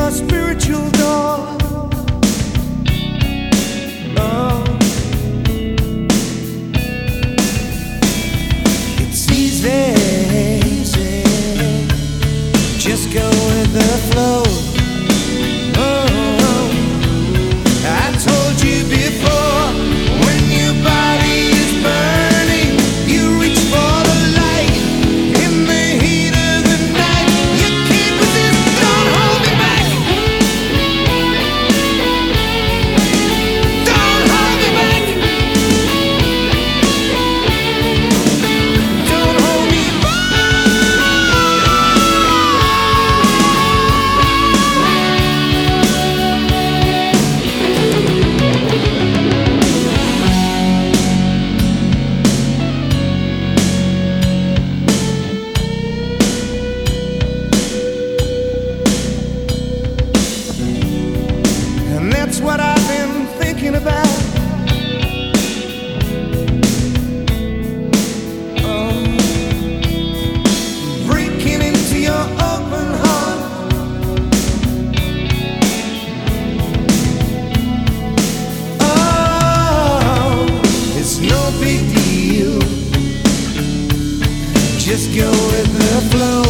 your spiritual door. Oh, it's easy, just go with the flow. Oh, I told you before, when your body is burning, you reach for the light. In the heat of the night, you can't resist, don't hold me back. Don't hold me back. Don't hold me And that's what I've been thinking about. Oh, breaking into your open heart. Oh, it's no big deal. Just go with the flow.